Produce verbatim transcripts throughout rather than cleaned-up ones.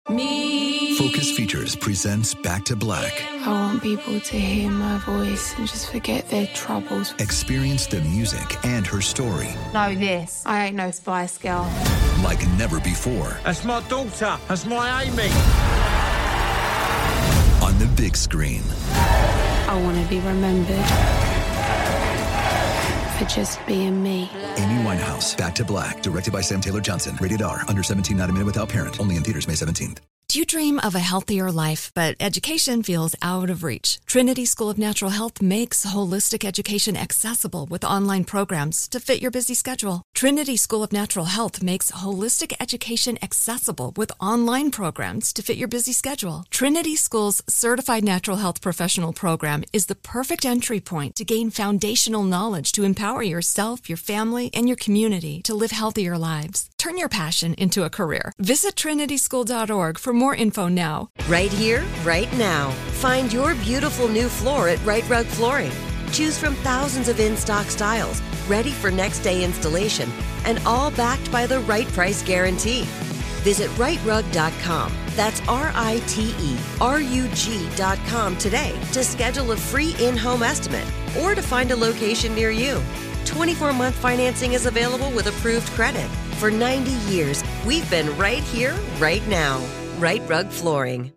Me. Focus Features presents Back to Black. I want people to hear my voice and just forget their troubles. Experience the music and her story. Know this. I ain't no Spice Girl. Like never before. That's my daughter. That's my Amy. On the big screen. I want to be remembered for just being me. Amy Winehouse, Back to Black. Directed by Sam Taylor Johnson. Rated R. Under seventeen, not a minute without parent. Only in theaters May seventeenth. Do you dream of a healthier life, but education feels out of reach? Trinity School of Natural Health makes holistic education accessible with online programs to fit your busy schedule. Trinity School of Natural Health makes holistic education accessible with online programs to fit your busy schedule. Trinity School's Certified Natural Health Professional Program is the perfect entry point to gain foundational knowledge to empower yourself, your family, and your community to live healthier lives. Turn your passion into a career. Visit trinity school dot org for more info now. Right here, right now. Find your beautiful new floor at Right Rug Flooring. Choose from thousands of in-stock styles, ready for next day installation, and all backed by the right price guarantee. Visit right rug dot com. That's R I T E R U G dot com today to schedule a free in-home estimate or to find a location near you. twenty-four month financing is available with approved credit. For ninety years, we've been right here, right now. Right Rug Flooring.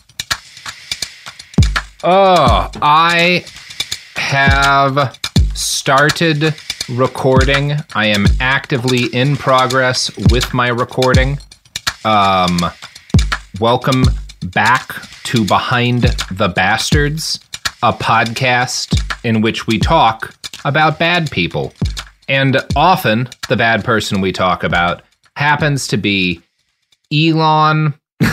Oh, I have started recording. I am actively in progress with my recording. Um, welcome back to Behind the Bastards, a podcast in which we talk about bad people. And often the bad person we talk about happens to be Elon.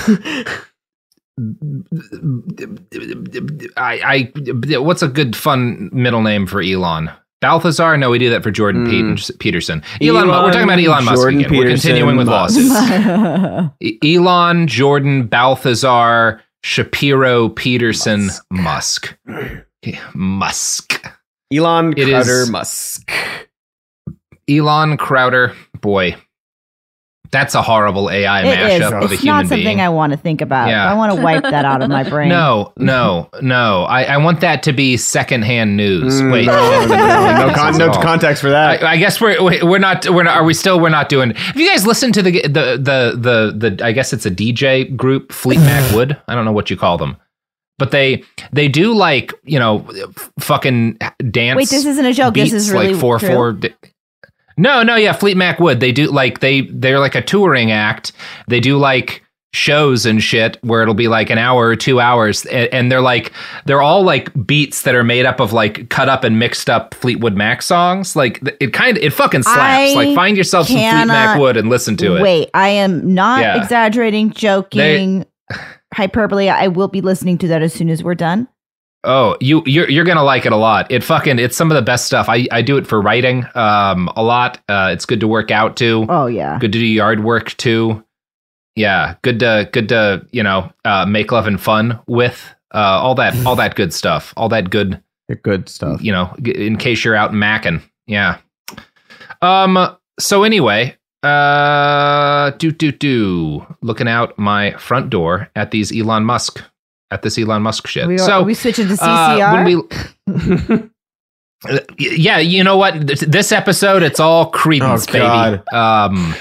I, I, what's a good fun middle name for Elon? Balthazar? No, we do that for Jordan mm. Peterson. Elon, Elon, we're talking about Elon Musk Jordan again. Peterson, we're continuing with Musk. lawsuits. Elon, Jordan, Balthazar, Shapiro, Peterson, Musk. Musk. Musk. Elon it Crowder is, Musk. Elon Crowder, boy. That's a horrible A I it mashup is. of a it's human being. It's not something I want to think about. Yeah. I want to wipe that out of my brain. No, no, no. I, I want that to be secondhand news. Mm, Wait, no, no, no, no, con- no context for that. I, I guess we're we're not we're not. Are we still? We're not doing. Have you guys listened to the the the the, the I guess it's a D J group, Fleet Mac Wood. I don't know what you call them. But they they do like, you know, f- fucking dance. Wait, this isn't a joke. This is really like four true. four. Di- no, no, yeah, Fleet Mac Wood. They do like they they're like a touring act. They do like shows and shit where it'll be like an hour or two hours, and, and they're like they're all like beats that are made up of like cut up and mixed up Fleetwood Mac songs. Like it kind of it fucking slaps. I like find yourself some Fleet Mac Wood and listen to it. Wait, I am not Yeah. exaggerating, joking. They, hyperbole. I will be listening to that as soon as we're done. Oh, you you're you're gonna like it a lot. It fucking it's some of the best stuff. I, I do it for writing um a lot. Uh, it's good to work out to. Oh yeah. Good to do yard work too. Yeah, good to good to you know uh, make love and fun with uh, all that all that good stuff. All that good the good stuff. You know, in case you're out macking. Yeah. Um. So anyway. Uh, do do do. Looking out my front door at these Elon Musk, at this Elon Musk shit. We are, so are we switching to C C uh, R? when we, yeah, you know what? This episode, it's all Credence, oh, baby. Um,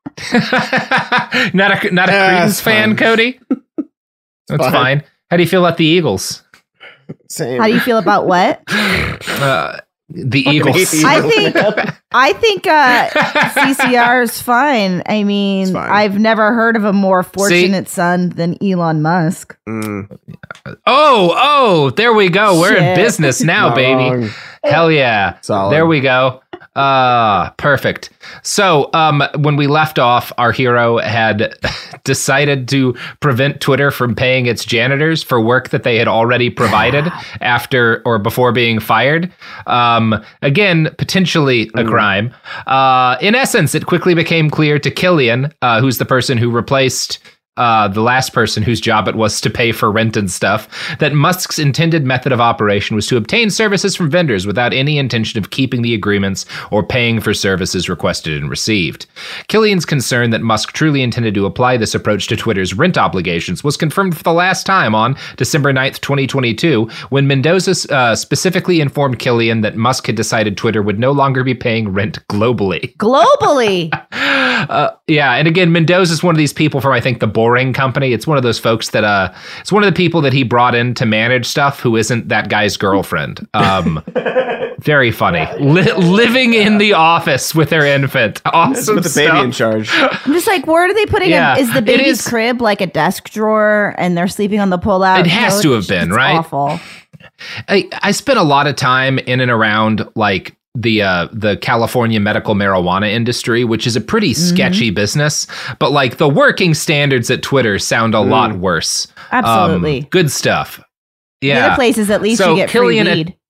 not a not a yeah, Credence fan, fine. Cody. That's fine. fine. How do you feel about the Eagles? Same. How do you feel about what? Uh, The Eagles. I think I think uh, C C R is fine. I mean, fine. I've never heard of a more fortunate See? son than Elon Musk. Mm. Oh, oh, there we go. We're Shit. in business now, baby. Wrong. Hell yeah. Solid. There we go. Ah, uh, perfect. So, um, when we left off, our hero had decided to prevent Twitter from paying its janitors for work that they had already provided after or before being fired. Um, again, potentially a mm. crime. Uh, in essence, it quickly became clear to Killian, uh, who's the person who replaced uh, the last person whose job it was to pay for rent and stuff, that Musk's intended method of operation was to obtain services from vendors without any intention of keeping the agreements or paying for services requested and received. Killian's concern that Musk truly intended to apply this approach to Twitter's rent obligations was confirmed for the last time on December ninth, twenty twenty-two, when Mendoza uh, specifically informed Killian that Musk had decided Twitter would no longer be paying rent globally. Globally? uh, yeah, and again, Mendoza is one of these people from, I think, the Boring Company. It's one of those folks that, uh, it's one of the people that he brought in to manage stuff who isn't that guy's girlfriend. Um, very funny. Li- living in the office with their infant. Awesome with the baby stuff. in charge. I'm just like, where are they putting Yeah, him? Is the it baby's is- crib like a desk drawer and they're sleeping on the pull-out? It has couch? to have been, It's right? Awful. I, I spent a lot of time in and around like the uh, the California medical marijuana industry, which is a pretty sketchy mm-hmm. business. But like the working standards at Twitter sound a mm. lot worse. Absolutely. Um, good stuff. Yeah. The other places, at least so you get Killian free weed. Had,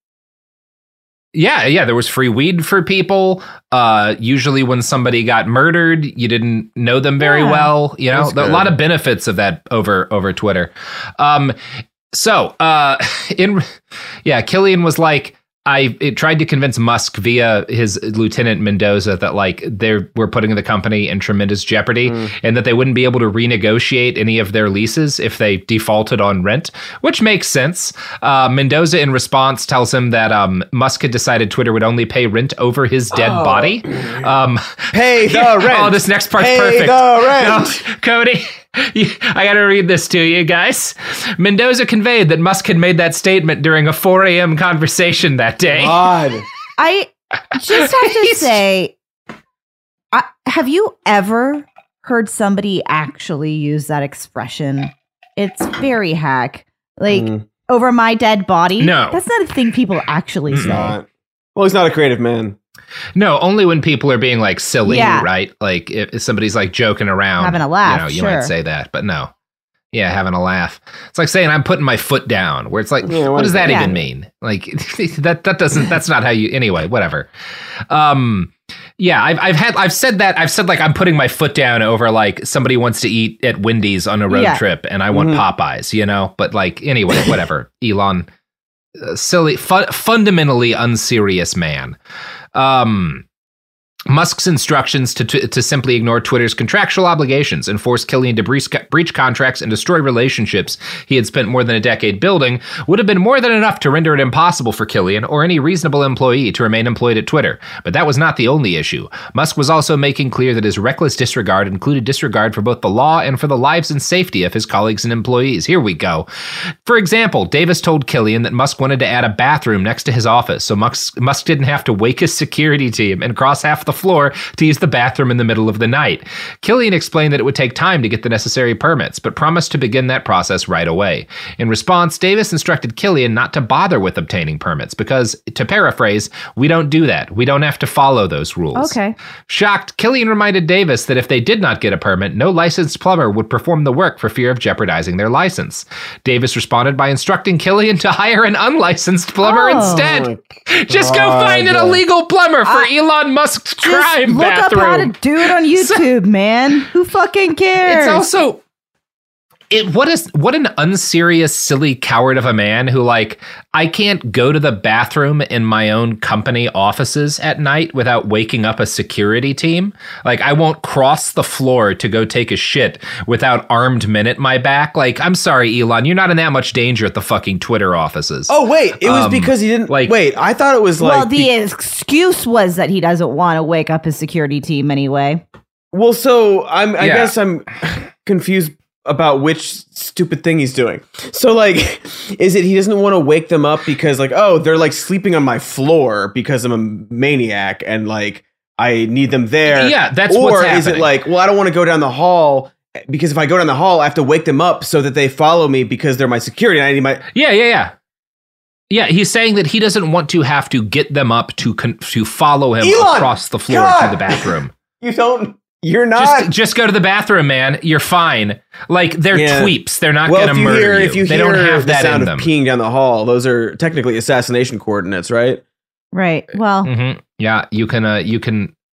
yeah, yeah, there was free weed for people. Uh, usually when somebody got murdered, you didn't know them very yeah. well. You know, a lot of benefits of that over over Twitter. Um, so, uh, in yeah, Killian was like, I it tried to convince Musk via his lieutenant Mendoza that like they were putting the company in tremendous jeopardy mm. and that they wouldn't be able to renegotiate any of their leases if they defaulted on rent, which makes sense. Uh, Mendoza, in response, tells him that um, Musk had decided Twitter would only pay rent over his dead oh. body. Um, pay the rent. Oh, this next part's pay perfect. The rent. No, Cody. I got to read this to you guys. Mendoza conveyed that Musk had made that statement during a four a.m. conversation that day. God. I just have to say, I, have you ever heard somebody actually use that expression? It's very hack. Like, mm. over my dead body? No. That's not a thing people actually it's say. Not. Well, he's not a creative man. No, only when people are being like silly, yeah. right? Like if, if somebody's like joking around, having a laugh, you know, you sure. might say that, but no. Yeah, having a laugh. It's like saying I'm putting my foot down, where it's like, yeah, what does that yeah. even mean? Like that that doesn't that's not how you anyway, whatever. Um yeah, I've I've had I've said that I've said like I'm putting my foot down over like somebody wants to eat at Wendy's on a road yeah. trip and I want mm-hmm. Popeyes, you know? But like anyway, whatever. Elon uh, silly fu- fundamentally unserious man. Um Musk's instructions to, to to simply ignore Twitter's contractual obligations and force Killian to breach, breach contracts and destroy relationships he had spent more than a decade building would have been more than enough to render it impossible for Killian or any reasonable employee to remain employed at Twitter. But that was not the only issue. Musk was also making clear that his reckless disregard included disregard for both the law and for the lives and safety of his colleagues and employees. Here we go. For example, Davis told Killian that Musk wanted to add a bathroom next to his office so Musk, Musk didn't have to wake his security team and cross half the floor to use the bathroom in the middle of the night. Killian explained that it would take time to get the necessary permits, but promised to begin that process right away. In response, Davis instructed Killian not to bother with obtaining permits because, to paraphrase, we don't do that. We don't have to follow those rules. Okay. Shocked, Killian reminded Davis that if they did not get a permit, no licensed plumber would perform the work for fear of jeopardizing their license. Davis responded by instructing Killian to hire an unlicensed plumber oh, instead. Just go find an illegal plumber for uh, Elon Musk's crime. Look bathroom. up how to do it on YouTube, so, man. Who fucking cares? It's also it what is what an unserious, silly coward of a man who like I can't go to the bathroom in my own company offices at night without waking up a security team. Like I won't cross the floor to go take a shit without armed men at my back. Like I'm sorry, Elon, you're not in that much danger at the fucking Twitter offices. Oh wait, it was um, because he didn't like. Wait, I thought it was like. Well, the be- excuse was that he doesn't want to wake up his security team anyway. Well, so I'm. I yeah. guess I'm confused about which stupid thing he's doing. So like, is it he doesn't want to wake them up because like, oh, they're like sleeping on my floor because I'm a maniac and like I need them there. Yeah, that's or what's happening. Is it like, well, I don't want to go down the hall because if I go down the hall, I have to wake them up so that they follow me because they're my security. And I need my yeah, yeah, yeah. Yeah, he's saying that he doesn't want to have to get them up to con- to follow him Elon, across the floor God. to the bathroom. You don't. You're not. Just, just go to the bathroom, man. You're fine. Like they're yeah. tweeps. They're not well, going to murder hear, you. If you they hear don't have the that sound in of them. peeing down the hall, those are technically assassination coordinates, right? Right. Well. Mm-hmm. Yeah, you can. Uh, you can.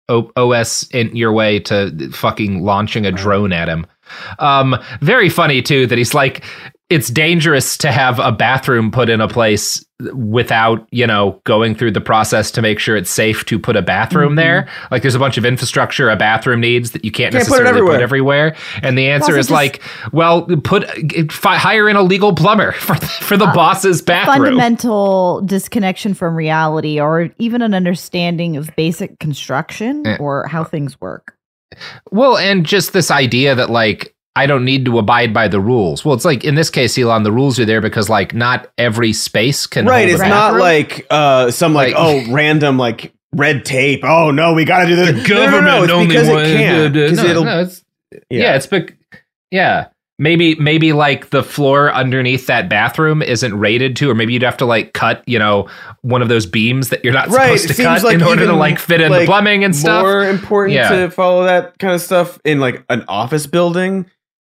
O- OS in your way to fucking launching a drone at him. Um, very funny too that he's like, it's dangerous to have a bathroom put in a place without, you know, going through the process to make sure it's safe to put a bathroom mm-hmm. there. Like there's a bunch of infrastructure a bathroom needs that you can't, can't necessarily put, put everywhere. And the answer is just, like, well, put fi- hire an illegal plumber for the, for the uh, boss's bathroom. Fundamental disconnection from reality, or even an understanding of basic construction eh. or how things work. Well, and just this idea that like, I don't need to abide by the rules. Well, it's like in this case, Elon, the rules are there because like not every space can. Right. Hold it's a not like uh, some like, like oh random like red tape. Oh no, we got to do this. The government no, no, no, it's because it can't. No, it'll, no, it's, yeah. yeah, it's bec- yeah. Maybe maybe like the floor underneath that bathroom isn't rated to, or maybe you'd have to like cut, you know, one of those beams that you're not right. supposed to cut like in order to like fit in like the plumbing and stuff. More important yeah. to follow that kind of stuff in like an office building.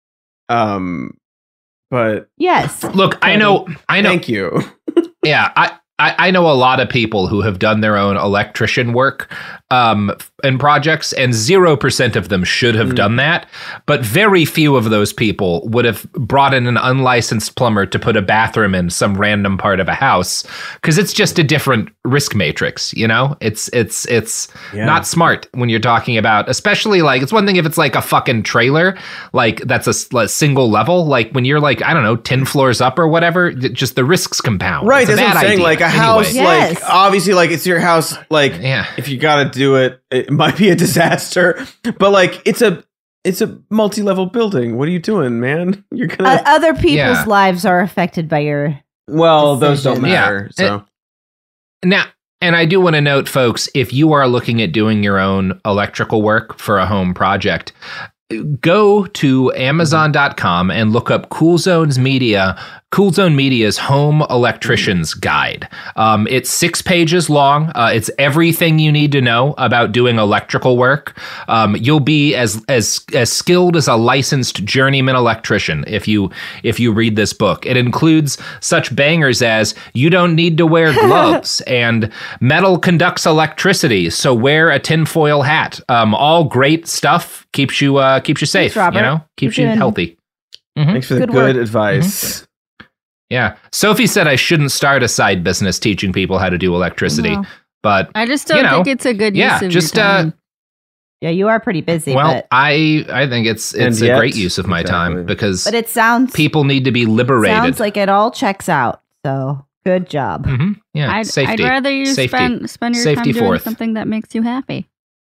Um, but yes, look, I know, I know. Thank you. yeah, I, I, I know a lot of people who have done their own electrician work um, and projects, and zero percent of them should have mm. done that. But very few of those people would have brought in an unlicensed plumber to put a bathroom in some random part of a house, because it's just a different risk matrix. You know, it's it's it's yeah. not smart when you're talking about, especially like it's one thing if it's like a fucking trailer, like that's a, a single level. Like when you're like, I don't know, ten floors up or whatever, just the risks compound. Right. It's that's what I'm saying. Idea. Like a anyway. house, yes. like obviously, like it's your house. Like yeah. if you got to do it, it might be a disaster. But like it's a it's a multi-level building. What are you doing, man? You're gonna uh, other people's yeah. lives are affected by your. Well, decision. Those don't matter. Yeah. So and, now. And I do want to note, folks, if you are looking at doing your own electrical work for a home project, go to amazon dot com and look up Cool Zones Media, Cool Zone Media's Home Electrician's Guide. Um, it's six pages long. Uh, it's everything you need to know about doing electrical work. Um, you'll be as as as skilled as a licensed journeyman electrician if you if you read this book. It includes such bangers as you don't need to wear gloves and metal conducts electricity, so wear a tinfoil hat. Um, all great stuff. Keeps you uh, keeps you safe. Thanks, you know, keeps You're you doing... healthy. Mm-hmm. Thanks for the good, good work. advice. Mm-hmm. Yeah. Sophie said I shouldn't start a side business teaching people how to do electricity, no. but I just don't you know, think it's a good yeah, use of just, your time. Uh, yeah, you are pretty busy. well, but, I I think it's it's And a yet- great use of my exactly. time because but it sounds people need to be liberated. sounds like it all checks out. So good job. Mm-hmm. Yeah, I'd, safety. I'd rather you Safety. spend spend your Safety time doing fourth. something that makes you happy.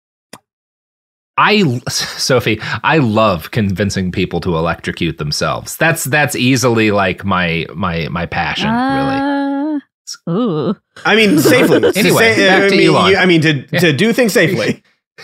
I, Sophie, I love convincing people to electrocute themselves. That's that's easily like my my my passion, really. Uh, ooh. I mean, safely. Anyway, Say- back I to mean, Elon. you- I mean, to to do things safely.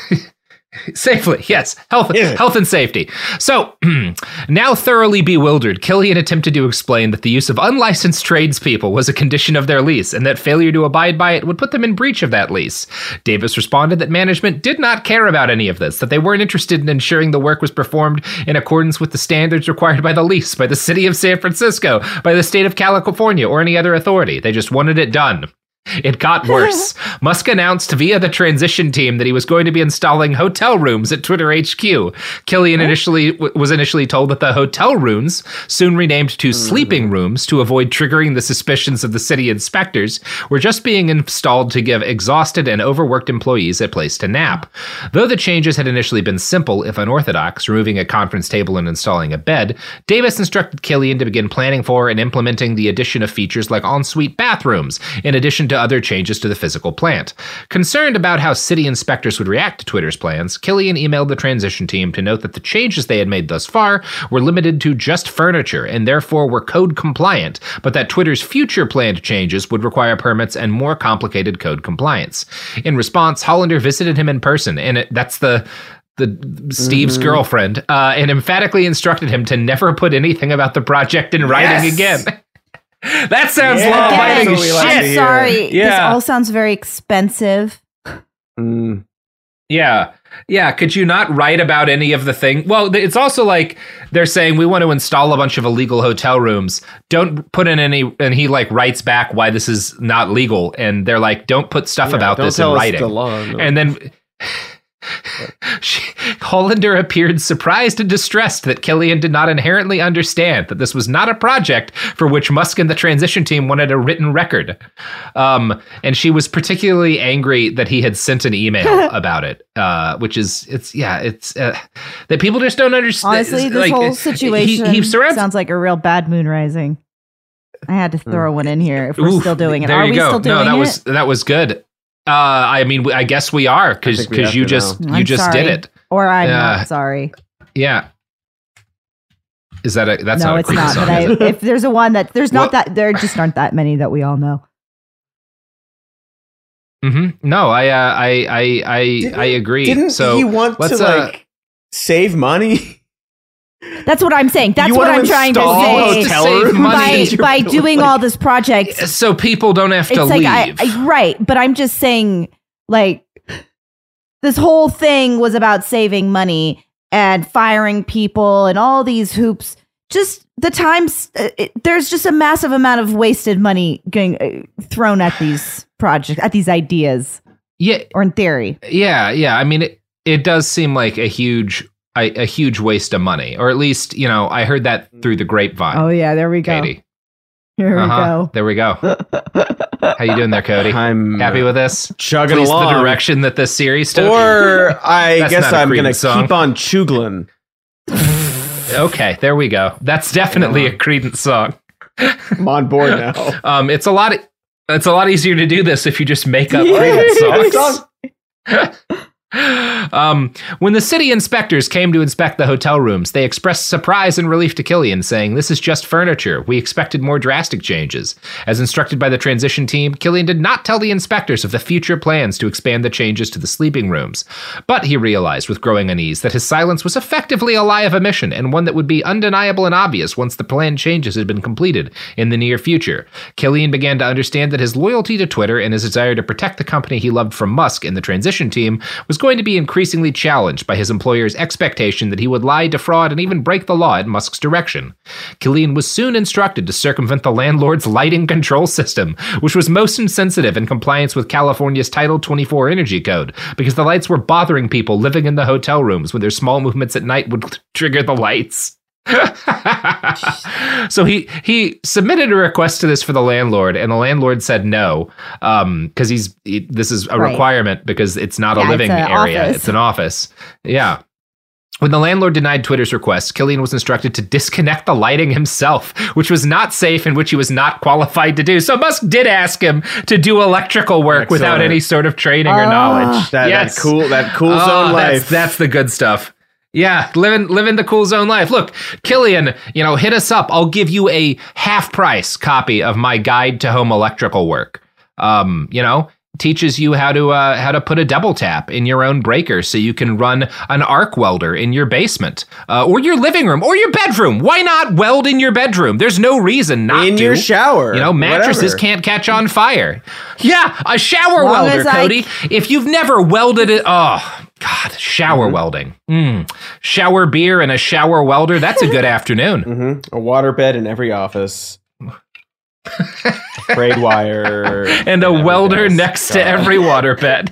Safely, yes. Health Yeah. health and safety. So, now thoroughly bewildered, Killian attempted to explain that the use of unlicensed tradespeople was a condition of their lease, and that failure to abide by it would put them in breach of that lease. Davis responded that management did not care about any of this, that they weren't interested in ensuring the work was performed in accordance with the standards required by the lease, by the city of San Francisco, by the state of California, or any other authority. They just wanted it done. It got worse. Musk announced via the transition team that he was going to be installing hotel rooms at Twitter H Q. Killian initially w- was initially told that the hotel rooms, soon renamed to mm. sleeping rooms to avoid triggering the suspicions of the city inspectors, were just being installed to give exhausted and overworked employees a place to nap. Though the changes had initially been simple, if unorthodox, removing a conference table and installing a bed, Davis instructed Killian to begin planning for and implementing the addition of features like ensuite bathrooms, in addition to other changes to the physical plant. Concerned about how city inspectors would react to Twitter's plans, Killian emailed the transition team to note that the changes they had made thus far were limited to just furniture and therefore were code compliant, but that Twitter's future planned changes would require permits and more complicated code compliance. In response, Hollander visited him in person, and it, that's the the Steve's mm-hmm. girlfriend, uh, and emphatically instructed him to never put anything about the project in writing Yes! again. That sounds Yeah, law-abiding that's what we like shit. to I'm sorry. Yeah. This all sounds very expensive. Mm. Yeah. Yeah. Could you not write about any of the thing? Well, it's also like they're saying we want to install a bunch of illegal hotel rooms. Don't put in any. And he like writes back why this is not legal. And they're like, don't put stuff Yeah, about don't this tell in us writing. the law, no. And then. She, Hollander appeared surprised and distressed that Killian did not inherently understand that this was not a project for which Musk and the transition team wanted a written record. Um, and she was particularly angry that he had sent an email about it, uh, which is, it's, yeah, it's, uh, that people just don't understand. Honestly, this like, whole situation he, he surrounds- sounds like a real bad moon rising. I had to throw one in here if we're Oof, still doing it. There Are you we go. still doing no, that it? was, that was good. Uh, I mean, I guess we are because because you just now. you I'm just sorry. did it. Or I'm Uh, not sorry. Yeah. Is that a that's no, not a it's Creed not. song, But is I, it? if there's a one that there's not Well- that there just aren't that many that we all know. Mm-hmm. No, I uh, I I I Didn't- I agree. Didn't so he want let's, to uh, like save money? That's what I'm saying. That's You what wanna I'm trying to install say. hotel Save rooms money. in your By by building? doing all this project, so people don't have to it's like leave. I, I right, but I'm just saying, like, this whole thing was about saving money and firing people and all these hoops. Just the times, uh, it, there's just a massive amount of wasted money going uh, thrown at these projects, at these ideas, yeah, or in theory. yeah, yeah. I mean, it, it does seem like a huge a, a huge waste of money, or at least you know I heard that through the grapevine. Oh yeah, there we go. Katie. Here Uh-huh. we There we go. How you doing there, Cody? I'm Happy with this? chugging Pleased along. the direction that this series took? Or I That's guess not a I'm Creed gonna song. keep on chuglin. Okay, there we go. That's definitely a Creedence song. I'm on board now. Um, it's a lot. It's a lot easier to do this if you just make up Creedence songs. Um, when the city inspectors came to inspect the hotel rooms, they expressed surprise and relief to Killian, saying, "This is just furniture. We expected more drastic changes." As instructed by the transition team, Killian did not tell the inspectors of the future plans to expand the changes to the sleeping rooms. But he realized with growing unease that his silence was effectively a lie of omission, and one that would be undeniable and obvious once the planned changes had been completed in the near future. Killian began to understand that his loyalty to Twitter and his desire to protect the company he loved from Musk and the transition team was going to be increasingly challenged by his employer's expectation that he would lie, defraud, and even break the law in Musk's direction. Killian was soon instructed to circumvent the landlord's lighting control system, which was most insensitive in compliance with California's Title twenty-four Energy Code, because the lights were bothering people living in the hotel rooms when their small movements at night would trigger the lights. So he he submitted a request to this for the landlord, and the landlord said no, um, because he's he, this is a Right. requirement because it's not Yeah, a living it's an area; office. it's an office. Yeah. When the landlord denied Twitter's request, Killian was instructed to disconnect the lighting himself, which was not safe and which he was not qualified to do. So Musk did ask him to do electrical work Excellent. without any sort of training or Ah. knowledge. That, yes. that cool, that cool Oh, zone that's, life. That's the good stuff. Yeah, living living the cool zone life. Look, Killian, you know, hit us up. I'll give you a half price copy of my guide to home electrical work. Um, you know, teaches you how to uh, how to put a double tap in your own breaker so you can run an arc welder in your basement uh, or your living room or your bedroom. Why not weld in your bedroom? There's no reason not in to. your shower. You know, mattresses whatever. can't catch on fire. Yeah, a shower Long welder, as I- Cody. If you've never welded it, oh God, shower welding. Mm. Shower beer and a shower welder. That's a good afternoon. Mm-hmm. A waterbed in every office. Braid wire. And a everything welder else. next to God. every waterbed.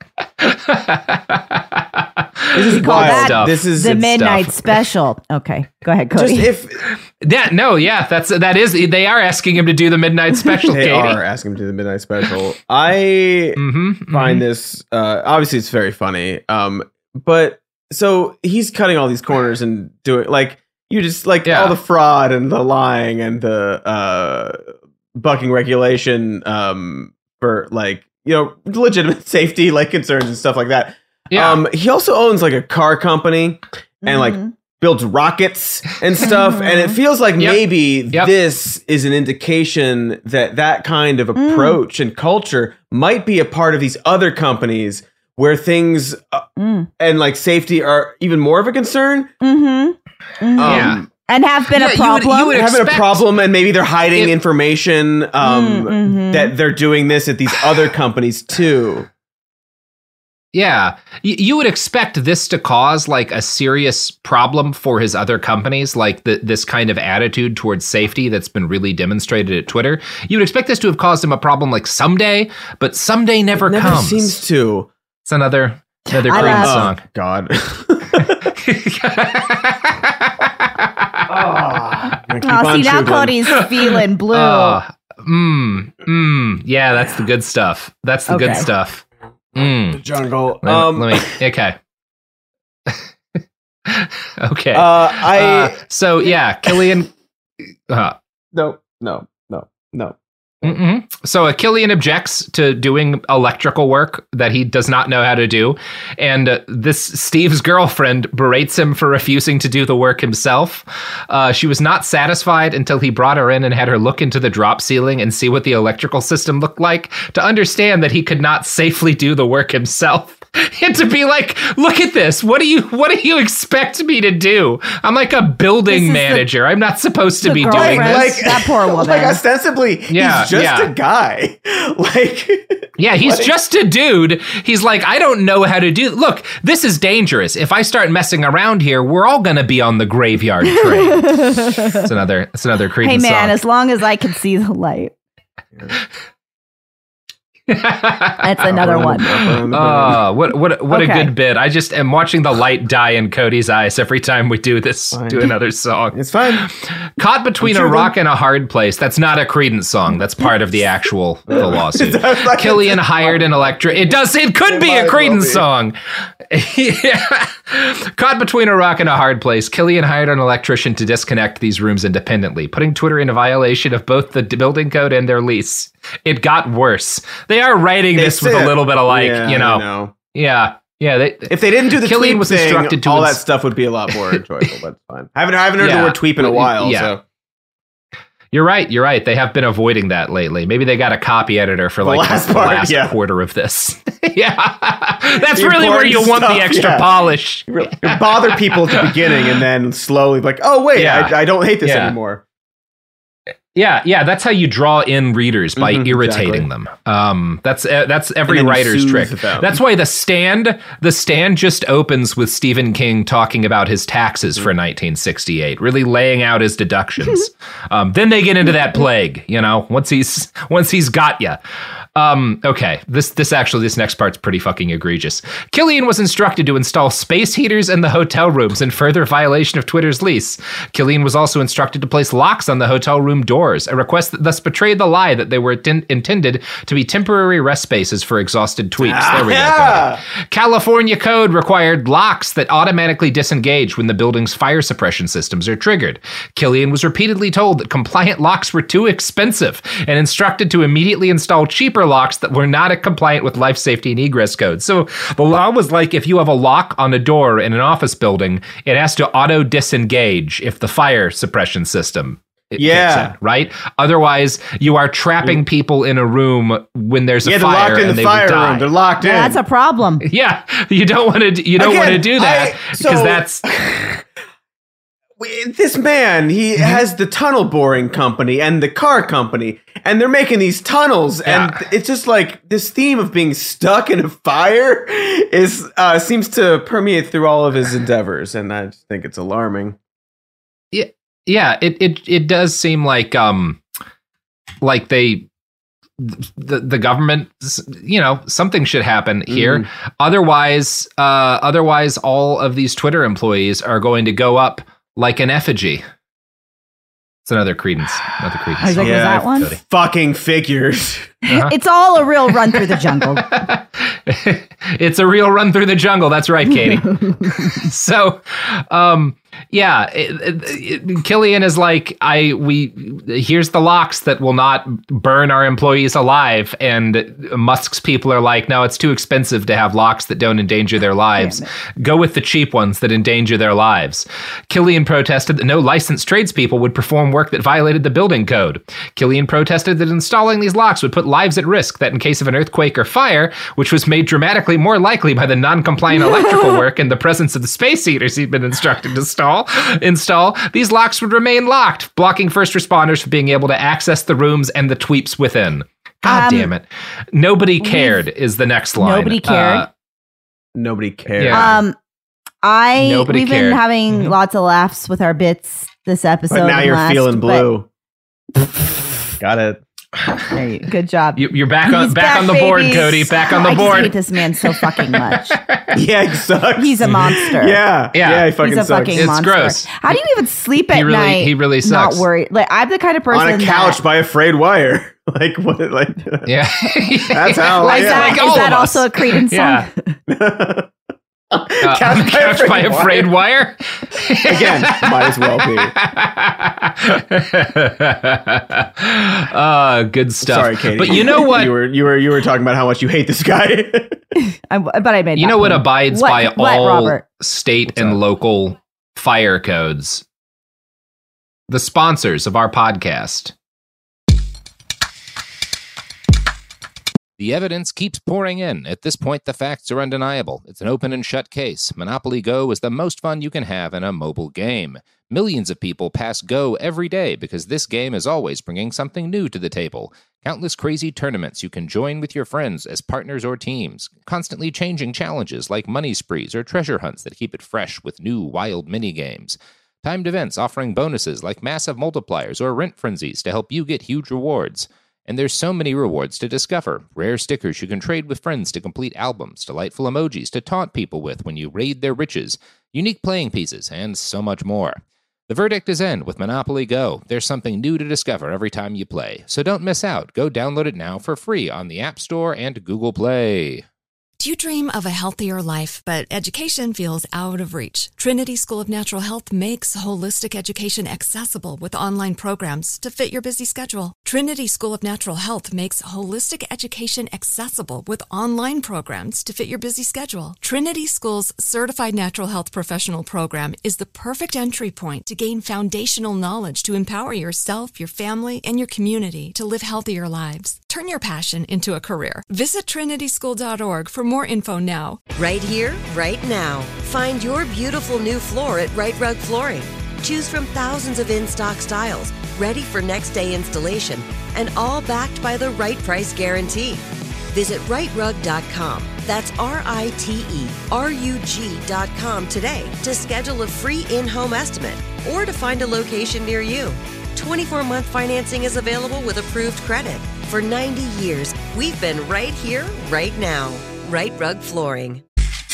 This is We call wild. that Stuff. This is The good midnight stuff. special. Okay, go ahead, Cody. just if Yeah, no, yeah, that's that is. They are asking him to do the midnight special. they Katie. are asking him to do the midnight special. I Mm-hmm, find mhm. this uh obviously it's very funny. Um, but so he's cutting all these corners and doing like you just like Yeah. all the fraud and the lying and the uh bucking regulation um for like you know legitimate safety like concerns and stuff like that. Yeah. Um, he also owns like a car company and like Mhm. builds rockets and stuff. and it feels like Yep. maybe Yep. this is an indication that that kind of approach and culture might be a part of these other companies where things uh, Mm. and like safety are even more of a concern. Mhm. Mhm. Yeah. And have been Yeah, a you would- problem. you would Having a expect- problem and maybe they're hiding If- information um, Mm, mhm. that they're doing this at these other companies too. Yeah, y- you would expect this to cause like a serious problem for his other companies, like the, this kind of attitude towards safety that's been really demonstrated at Twitter. You would expect this to have caused him a problem like someday, but someday never, Never comes. seems to. It's another Another I Creedence love- song. Oh, God. oh, I'm gonna keep Oh, on see, now chewing. Cody's feeling blue. Oh, mm, mm, yeah, that's the good stuff. That's the good Okay. stuff. Mm. The jungle. Let, Um, let me. Okay. okay. uh, I Uh, so yeah, Killian. Uh, no, no, no, no. mm-mm. So uh, Killian objects to doing electrical work that he does not know how to do, and uh, this Steve's girlfriend berates him for refusing to do the work himself. Uh, she was not satisfied until he brought her in and had her look into the drop ceiling and see what the electrical system looked like to understand that he could not safely do the work himself. And to be like, look at this. What do you what do you expect me to do? I'm like a This building is the- manager. I'm not supposed to the be doing girlfriend. this. Like That poor woman. Like ostensibly, Yeah, he's just yeah. a guy. Like, Yeah, he's What? just a dude. He's like, I don't know how to do. Look, this is dangerous. If I start messing around here, we're all gonna be on the graveyard train. It's another. It's another Creedence Hey man, song. as long as I can see the light. That's another one. Oh, what what what Okay. a good bit! I just am watching the light die in Cody's eyes every time we do this. Fine. Do another song. It's fine. Caught between I'm a sure rock and a hard place. That's not a Creedence song. That's part of the actual the lawsuit. That's like- Killian hired an electric. It does. It could It be might a as well Creedence be. song. Yeah. Caught between a rock and a hard place, Killian hired an electrician to disconnect these rooms independently, putting Twitter in a violation of both the building code and their lease. It got worse. They are writing this It's with a it. little bit of like, Yeah, you I know, know. yeah, yeah. They, If they didn't do the Killian tweep was thing, instructed to all ins- that stuff would be a lot more enjoyable. But it's fine. I haven't, I haven't heard Yeah. the word tweep in a while. Yeah. So You're right. You're right. They have been avoiding that lately. Maybe they got a copy editor for The like last the part, last yeah. quarter of this. Yeah, that's The really where you important want the stuff, extra yeah. polish. You really- you bother people at the beginning, and then slowly, like, oh wait, Yeah. I, I don't hate this Yeah. anymore. Yeah, yeah. That's how you draw in readers by Mhm, irritating exactly. them. Um, that's uh, that's every And then writer's soothe trick. them. That's why the stand the stand just opens with Stephen King talking about his taxes for nineteen sixty-eight, really laying out his deductions. um, then they get into that plague. You know, once he's once he's got you. Um, okay, this this actually this next part's pretty fucking egregious. Killian was instructed to install space heaters in the hotel rooms in further violation of Twitter's lease. Killian was also instructed to place locks on the hotel room doors, a request that thus betrayed the lie that they were tin- intended to be temporary rest spaces for exhausted tweets. There we go. Yeah. California code required locks that automatically disengage when the building's fire suppression systems are triggered. Killian was repeatedly told that compliant locks were too expensive and instructed to immediately install cheaper locks that were not compliant with life safety and egress codes. So the law was like, if you have a lock on a door in an office building, it has to auto disengage if the fire suppression system it Yeah. kicks in, right? Otherwise, you are trapping people in a room when there's Yeah, a they're fire locked in and the they fire would die. room. They're locked in. Yeah, that's a problem. Yeah, you don't want to. You don't Again, want to do that I- because so- that's We- This man, he Mm-hmm. has the tunnel boring company and the car company, and they're making these tunnels, and Yeah. it's just like this theme of being stuck in a fire is uh, seems to permeate through all of his endeavors, and I just think it's alarming. yeah. It it it does seem like um like they. The the government, you know, something should happen here. Mm. Otherwise, uh, otherwise, all of these Twitter employees are going to go up like an effigy. It's another Credence, another Credence. I was like, song. was that I one? fucking figures. Uh-huh. It's all a real run through the jungle. It's a real run through the jungle. That's right, Katie. So, um, yeah, it, it, it- Killian is like, I we here's the locks that will not burn our employees alive, and Musk's people are like, no, it's too expensive to have locks that don't endanger their lives. Go with the cheap ones that endanger their lives. Killian protested that no licensed tradespeople would perform work that violated the building code. Killian protested that installing these locks would put lives at risk, that in case of an earthquake or fire, which was made dramatically more likely by the non-compliant electrical work and the presence of the space heaters he'd been instructed to install, install, these locks would remain locked, blocking first responders from being able to access the rooms and the tweeps within. God Um, damn it. Nobody cared is the next line. Nobody cared? Uh, Nobody cares. Yeah. Um, I Nobody we've cared. been having Mhm. lots of laughs with our bits this episode. but now and you're last, feeling but- blue. Got it. There you, good job. You, you're back on He's back, on the baby. board, Cody. Back on the I board. just hate this man so fucking much. Yeah, he sucks. He's a monster. Yeah, Yeah. yeah, he fucking He's a sucks. fucking It's monster. gross. How do you even sleep at He really- night? he really sucks. Not worried. Like I'm the kind of person On a couch that, by a frayed wire. Like what? Like Yeah. That's how. Like, is yeah. that, like is all that of also us. a Creedence Yeah. song? Uh, couch by a frayed wire. Again, might as well be. uh, good stuff. Sorry, Katie. But you know what? You were you were you were talking about how much you hate this guy. I, but I made. You that know what point. abides What- by what, all Robert? state What's and up? local fire codes? The sponsors of our podcast. The evidence keeps pouring in. At this point, the facts are undeniable. It's an open and shut case. Monopoly Go is the most fun you can have in a mobile game. Millions of people pass Go every day because this game is always bringing something new to the table. Countless crazy tournaments you can join with your friends as partners or teams. Constantly changing challenges like money sprees or treasure hunts that keep it fresh with new wild mini-games. Timed events offering bonuses like massive multipliers or rent frenzies to help you get huge rewards. And there's so many rewards to discover. Rare stickers you can trade with friends to complete albums, delightful emojis to taunt people with when you raid their riches, unique playing pieces, and so much more. The verdict is in with Monopoly Go. There's something new to discover every time you play. So don't miss out. Go download it now for free on the App Store and Google Play. Do you dream of a healthier life, but education feels out of reach? Trinity School of Natural Health makes holistic education accessible with online programs to fit your busy schedule. Trinity School of Natural Health makes holistic education accessible with online programs to fit your busy schedule. Trinity School's Certified Natural Health Professional Program is the perfect entry point to gain foundational knowledge to empower yourself, your family, and your community to live healthier lives. Turn your passion into a career. Visit trinity school dot org for more info now. Right here, right now. Find your beautiful new floor at Right Rug Flooring. Choose from thousands of in-stock styles, ready for next day installation, and all backed by the right price guarantee. Visit right rug dot com. That's R I T E R U G dot com today to schedule a free in-home estimate or to find a location near you. twenty-four month financing is available with approved credit. For ninety years, we've been right here, right now. Right Rug Flooring.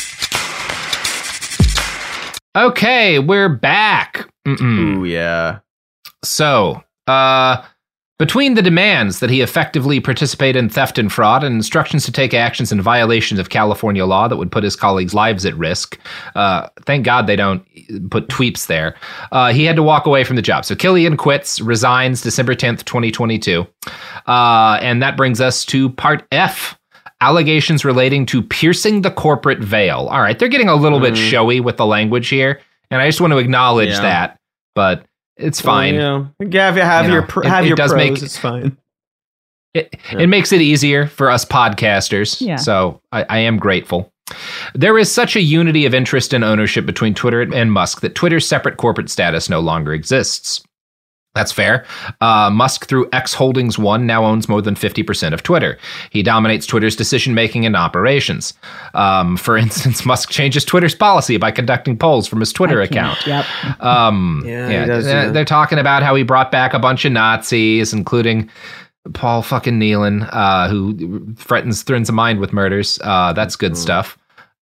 Okay, we're back. Mm-mm. Ooh, yeah. So, uh, between the demands that he effectively participate in theft and fraud and instructions to take actions in violations of California law that would put his colleagues' lives at risk, uh, thank God they don't put tweeps there, uh, he had to walk away from the job. So Killian quits, resigns December tenth, twenty twenty-two. Uh, and that brings us to part F. Allegations relating to piercing the corporate veil. All right, they're getting a little mm. bit showy with the language here, and I just want to acknowledge yeah. that, but it's fine. Well, you know, have, have you your know, pr- it, have it your does pros, make, it's fine. It, yeah. it makes it easier for us podcasters, yeah. so I, I am grateful. There is such a unity of interest and ownership between Twitter and Musk that Twitter's separate corporate status no longer exists. That's fair. Uh, Musk, through X Holdings One, now owns more than fifty percent of Twitter. He dominates Twitter's decision-making and operations. Um, for instance, Musk changes Twitter's policy by conducting polls from his Twitter account. Yep. Um, yeah, yeah does, they're, yeah. they're talking about how he brought back a bunch of Nazis, including Paul fucking Nealon, uh, who threatens threatens a mind with murders. Uh, that's good mm. stuff.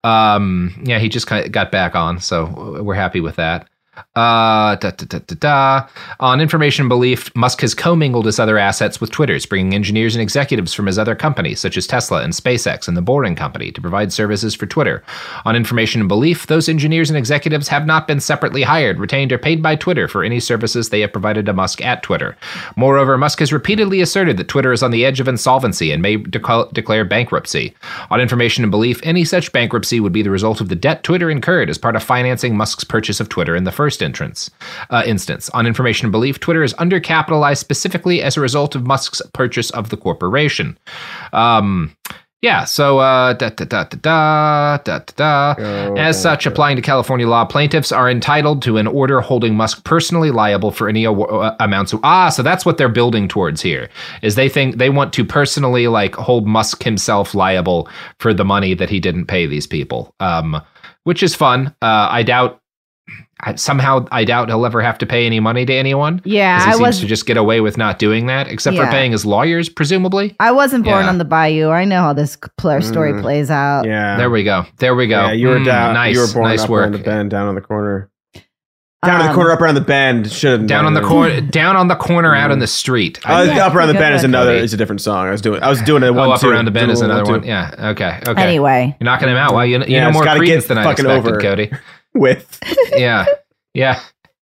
Um, yeah, he just kind of got back on, so we're happy with that. Uh, da, da, da, da, da. On information belief, Musk has commingled his other assets with Twitter's, bringing engineers and executives from his other companies, such as Tesla and SpaceX and The Boring Company, to provide services for Twitter. On information and belief, those engineers and executives have not been separately hired, retained, or paid by Twitter for any services they have provided to Musk at Twitter. Moreover, Musk has repeatedly asserted that Twitter is on the edge of insolvency and may de- declare bankruptcy. On information and belief, any such bankruptcy would be the result of the debt Twitter incurred as part of financing Musk's purchase of Twitter in the first entrance, uh, instance. On information and belief, Twitter is undercapitalized specifically as a result of Musk's purchase of the corporation. Um, yeah, so uh, da, da, da, da, da, da, da. Oh, as such, okay. Applying to California law, plaintiffs are entitled to an order holding Musk personally liable for any uh, amounts of... Ah, so that's what they're building towards here, is they think they want to personally like hold Musk himself liable for the money that he didn't pay these people, um, which is fun. Uh, I doubt I, somehow I doubt he'll ever have to pay any money to anyone. Yeah, he I seems was to just get away with not doing that, except Yeah. for paying his lawyers, presumably. I wasn't born Yeah. on the bayou. I know how this pl- story Mm. plays out. Yeah. There we go. There we go. Yeah, you were Mm, down. Nice. You were born nice up work. around the bend, down on the corner. Down on the Um, corner, up around the bend. Should have Down on the corner. Down on the corner, out in the street. Uh, Yeah, up around the good bend is one. another. Cody. Is a different song. I was doing. I was doing it. One oh, up two. around the bend Doing is a another two. one. Yeah. Okay. Okay. Anyway, You're knocking him out. Well, you, you Yeah, know it's more gotta credence get than I fucking expected, over. Cody. With Yeah. Yeah.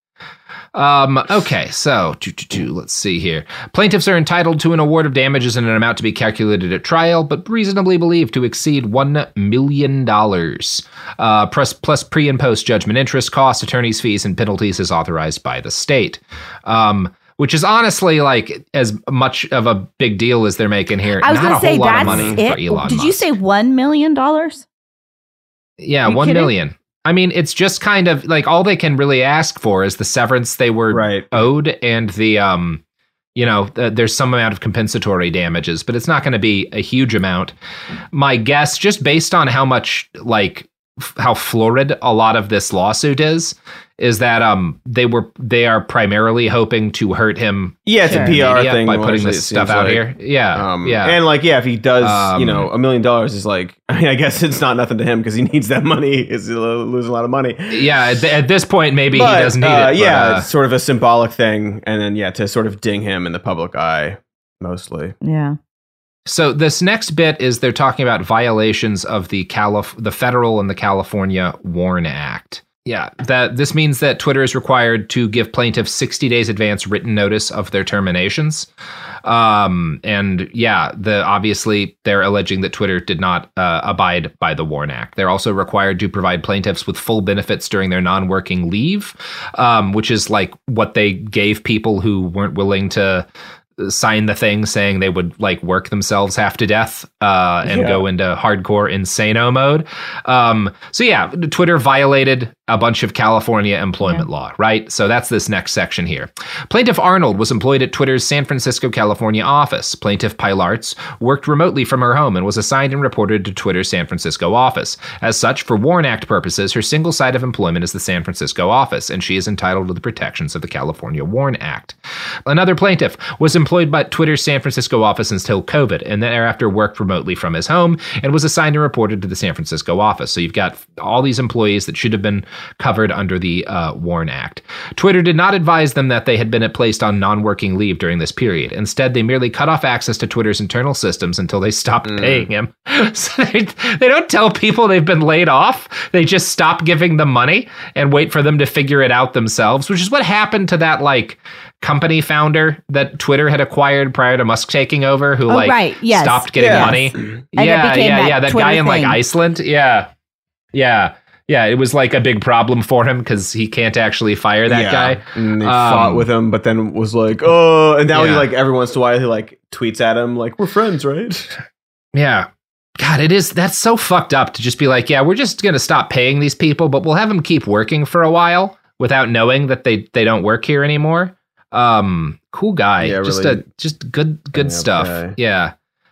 Um, okay, so two, two, two, let's see here. Plaintiffs are entitled to an award of damages in an amount to be calculated at trial, but reasonably believed to exceed one million dollars, uh, plus, plus pre and post judgment interest, costs, attorney's fees, and penalties as authorized by the state. Um, which is honestly like as much of a big deal as they're making here. I was Not going a to say whole lot that's of money it. for Elon Did you Musk. say one million dollars? Yeah, You one kidding? million. I mean, it's just kind of like all they can really ask for is the severance they were Right. owed and the, um, you know, th- there's some amount of compensatory damages, but it's not going to be a huge amount. My guess, just based on how much, like, f- how florid a lot of this lawsuit is, is that um they were they are primarily hoping to hurt him. yeah, it's Sure. a P R media thing by mostly, putting it this stuff seems out like. here. Yeah, Um, yeah. and like, yeah, if he does, Um, you know, a million dollars is like, I mean, I guess it's not nothing to him because he needs that money. Is he'll lose a lot of money. yeah, at, th- at this point, maybe But, he doesn't need uh, it. But, yeah, uh, it's sort of a symbolic thing, and then yeah, to sort of ding him in the public eye, mostly. Yeah. So this next bit is they're talking about violations of the Calif- the federal and the California WARN Act. Yeah, that this means that Twitter is required to give plaintiffs sixty days advance written notice of their terminations. Um, and yeah, the obviously they're alleging that Twitter did not uh, abide by the WARN Act. They're also required to provide plaintiffs with full benefits during their non-working leave, um, which is like what they gave people who weren't willing to sign the thing saying they would like work themselves half to death uh, and Yeah. go into hardcore insano mode. Um, so yeah, Twitter violated a bunch of California employment law, right? So that's this next section here. Plaintiff Arnold was employed at Twitter's San Francisco, California office. Plaintiff Pilarts worked remotely from her home and was assigned and reported to Twitter's San Francisco office. As such, for WARN Act purposes, her single site of employment is the San Francisco office, and she is entitled to the protections of the California WARN Act. Another plaintiff was employed by Twitter's San Francisco office until COVID, and thereafter worked remotely from his home and was assigned and reported to the San Francisco office. So you've got all these employees that should have been covered under the uh, WARN Act. Twitter did not advise them that they had been placed on non-working leave during this period. Instead, they merely cut off access to Twitter's internal systems until they stopped Mm. paying him. So they, they don't tell people they've been laid off. They just stop giving them money and wait for them to figure it out themselves, which is what happened to that like company founder that Twitter had acquired prior to Musk taking over, who Oh, like right. Yes. stopped getting Yes. money. it yeah, became yeah, that yeah. That Twitter guy in like thing. Iceland. Yeah, yeah, yeah. It was like a big problem for him because he can't actually fire that Yeah. guy. And they Um, fought with him, but then was like, oh, and now he Yeah. like every once in a while he like tweets at him like, we're friends, right? Yeah. God, it is. That's so fucked up to just be like, yeah, we're just going to stop paying these people, but we'll have them keep working for a while without knowing that they, they don't work here anymore. Um, cool guy. Yeah, just really a, just good, good up stuff. guy. Yeah.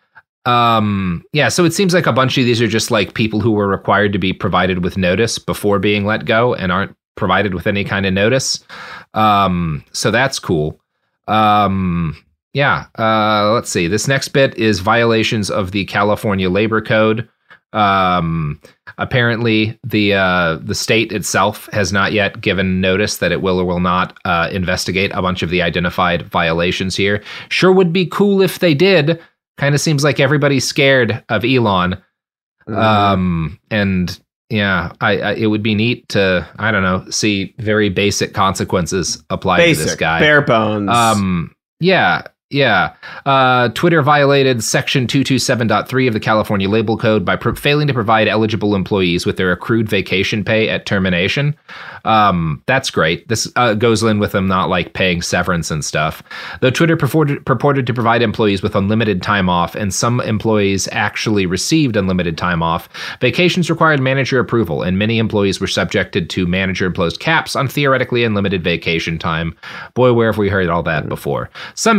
Um, yeah. So it seems like a bunch of these are just like people who were required to be provided with notice before being let go and aren't provided with any kind of notice. Um, so that's cool. Um, Yeah. Uh, let's see. This next bit is violations of the California Labor Code. Um, apparently, the uh, the state itself has not yet given notice that it will or will not uh, investigate a bunch of the identified violations here. Sure would be cool if they did. Kind of seems like everybody's scared of Elon. Mm-hmm. Um, and yeah, I, I it would be neat to, I don't know, see very basic consequences applied Basic, to this guy. bare bones. Um, yeah, yeah. Uh, Twitter violated Section two twenty-seven point three of the California Labor Code by pro- failing to provide eligible employees with their accrued vacation pay at termination. Um, that's great. This uh, goes in with them not like paying severance and stuff. Though Twitter purported, purported to provide employees with unlimited time off, and some employees actually received unlimited time off, vacations required manager approval, and many employees were subjected to manager-imposed caps on theoretically unlimited vacation time. Boy, where have we heard all that before? Some managers,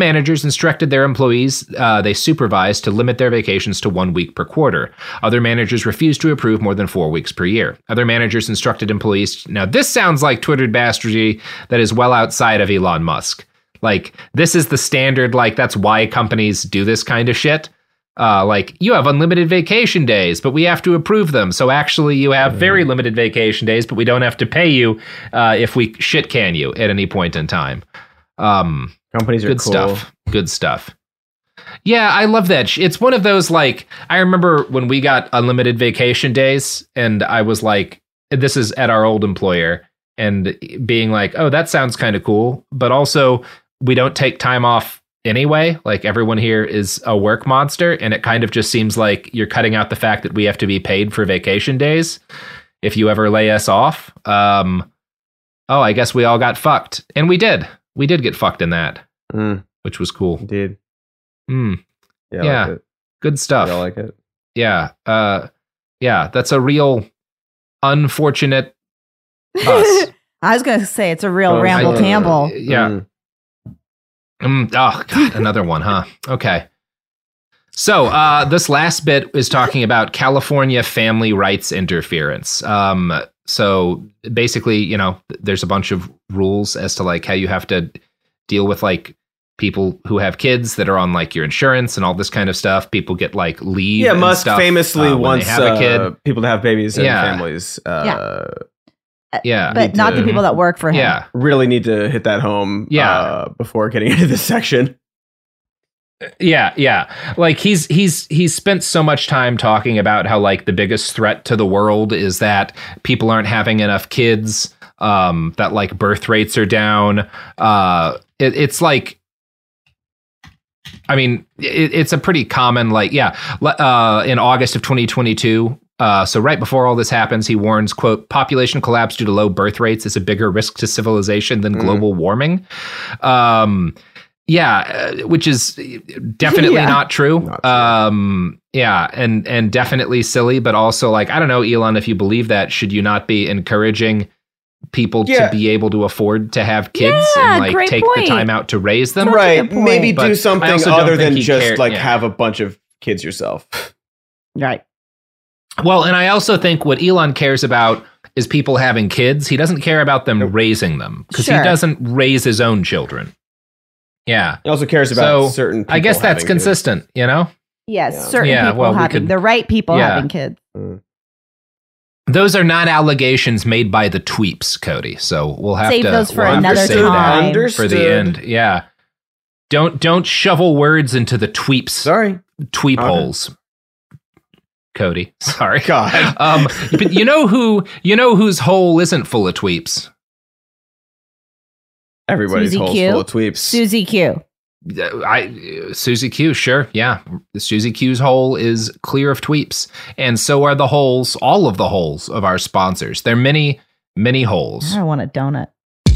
managers instructed their employees uh, they supervised to limit their vacations to one week per quarter. Other managers refused to approve more than four weeks per year. Other managers instructed employees. Now, this sounds like Twitter bastardy that is well outside of Elon Musk. Like, this is the standard, like, that's why companies do this kind of shit. Uh, like, you have unlimited vacation days, but we have to approve them. So actually, you have very limited vacation days, but we don't have to pay you uh, if we shit can you at any point in time. Um, Companies are good cool. stuff. Good stuff. Yeah, I love that. It's one of those, like, I remember when we got unlimited vacation days, and I was like, this is at our old employer, and being like, oh, that sounds kind of cool, but also we don't take time off anyway. Like, everyone here is a work monster, and it kind of just seems like you're cutting out the fact that we have to be paid for vacation days if you ever lay us off. Um, oh, I guess we all got fucked. And we did. We did get fucked in that, Mm, which was cool. indeed. Mm, Yeah. I Yeah. like it. good stuff. I like it. Yeah. Uh, yeah, that's a real unfortunate us. I was going to say it's a real Oh, ramble I- tamble. Yeah. Mm. Mm, oh, God, another one, huh? Okay. So uh, this last bit is talking about California family rights interference. Um, so basically, you know, there's a bunch of rules as to like how you have to deal with like people who have kids that are on like your insurance and all this kind of stuff. People get like leave. Yeah, and Musk stuff, famously uh, when wants they have a kid. uh, people to have babies and Yeah. families. Uh, Yeah. But not the to- people that work for him. Yeah. Really need to hit that home. Yeah. Uh, before getting into this section. Yeah, yeah. Like he's he's he's spent so much time talking about how like the biggest threat to the world is that people aren't having enough kids, um, that like birth rates are down. Uh, it, it's like, I mean, it, it's a pretty common like, yeah. Uh, in August of twenty twenty-two. Uh, so right before all this happens, he warns, quote, population collapse due to low birth rates is a bigger risk to civilization than Mm. global warming. Um, yeah, uh, which is definitely Yeah. not true. Not true. Um, yeah, and and definitely silly, but also like, I don't know, Elon, if you believe that, should you not be encouraging people Yeah. to be able to afford to have kids Yeah, and like great take point. the time out to raise them? Such a Right. good point. Maybe But do I something also don't other think than he just cared- like yeah. have a bunch of kids yourself. Right. Well, and I also think what Elon cares about is people having kids. He doesn't care about them raising them because Sure. he doesn't raise his own children. Yeah. He also cares about So, certain people I guess that's having consistent, you know? Yes, Yeah. certain Yeah, people well, we having could- the right people Yeah. having kids. kids. Mm. Those are not allegations made by the tweeps, Cody. So we'll have Save to those for we'll have to another save that time. Understood. for the end. Yeah. Don't don't shovel words into the tweeps Sorry. tweep Okay. holes. Cody. Sorry. God. Um but you know who you know whose hole isn't full of tweeps? Everybody's Susie hole's Q? full of tweeps. Susie Q. I Susie Q, sure, yeah. Susie Q's hole is clear of tweeps, and so are the holes, all of the holes of our sponsors. They're many, many holes. I don't want a donut.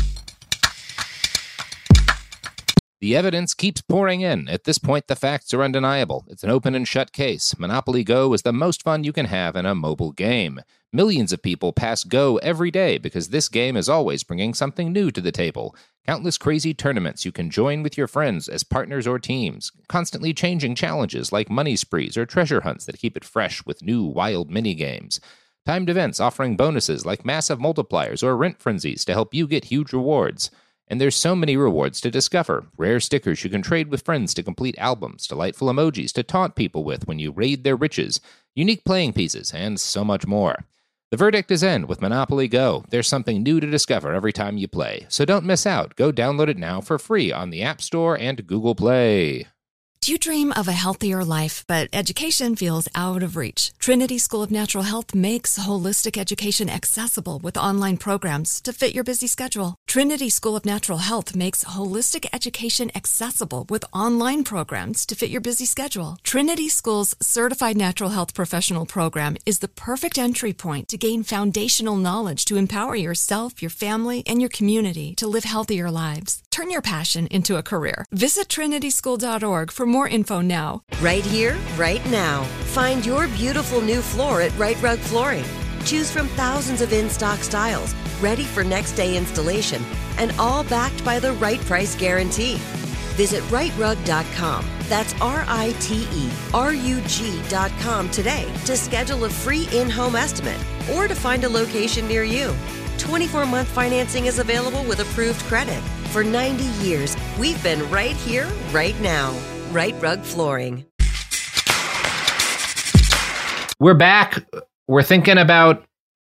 The evidence keeps pouring in. At this point, the facts are undeniable. It's an open and shut case. Monopoly Go is the most fun you can have in a mobile game. Millions of people pass Go every day because this game is always bringing something new to the table. Countless crazy tournaments you can join with your friends as partners or teams. Constantly changing challenges like money sprees or treasure hunts that keep it fresh with new wild mini-games. Timed events offering bonuses like massive multipliers or rent frenzies to help you get huge rewards. And there's so many rewards to discover. Rare stickers you can trade with friends to complete albums, delightful emojis to taunt people with when you raid their riches, unique playing pieces, and so much more. The verdict is in with Monopoly Go. There's something new to discover every time you play. So don't miss out. Go download it now for free on the App Store and Google Play. Do you dream of a healthier life, but education feels out of reach? Trinity School of Natural Health makes holistic education accessible with online programs to fit your busy schedule. Trinity School of Natural Health makes holistic education accessible with online programs to fit your busy schedule. Trinity School's Certified Natural Health Professional Program is the perfect entry point to gain foundational knowledge to empower yourself, your family, and your community to live healthier lives. Turn your passion into a career. Visit trinity school dot org for more info now. Right here, right now. Find your beautiful new floor at Right Rug Flooring. Choose from thousands of in-stock styles, ready for next day installation, and all backed by the right price guarantee. Visit right rug dot com. That's R I T E R U G dot com today to schedule a free in-home estimate or to find a location near you. twenty-four month financing is available with approved credit. For ninety years, we've been right here, right now. Right Rug Flooring. We're back. We're thinking about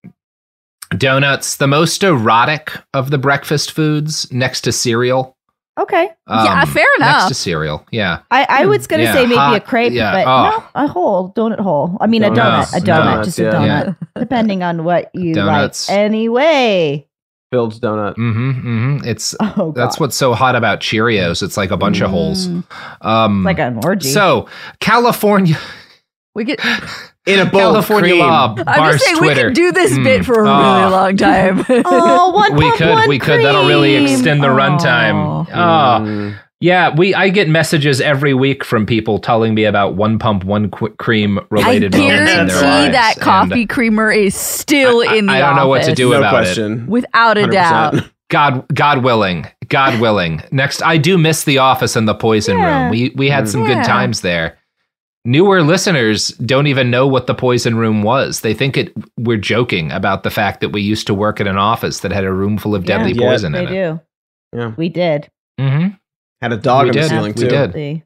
donuts, the most erotic of the breakfast foods, next to cereal. Okay. Um, yeah, fair Next enough. to cereal, yeah. I, I was going to Yeah, say maybe hot- a crepe, yeah, but oh. no, a whole donut hole. I mean, a Donuts. donut, a donut, Donuts, just a yeah. donut, depending on what you Donuts. like. Anyway. Phil's donut. Mm-hmm, mm-hmm. It's Oh, God. that's what's so hot about Cheerios. It's like a bunch of holes. Mm. Um, It's like an orgy. so California, We could. In a bowl California of cream. law I'm bars just saying Twitter. we could do this Mm. bit for a Oh. really long time. oh, one we pump, could, one we could. That'll really cream. extend the Oh. runtime. Oh, Mm. yeah. We I get messages every week from people telling me about one pump, one qu- cream I related moments in their lives. guarantee that And coffee creamer is still I- in the I don't know what to office. do No about it. question. Without a one hundred doubt. percent. God, God willing, God willing. Next, I do miss the office and the poison Yeah. room. We we had some Yeah. good times there. Newer listeners don't even know what the poison room was. They think it. We're joking about the fact that we used to work at an office that had a room full of Yeah. deadly Yeah. poison They in it. do. Yeah. We did. Mm-hmm. Had a dog We on the did. ceiling We too. did. Absolutely.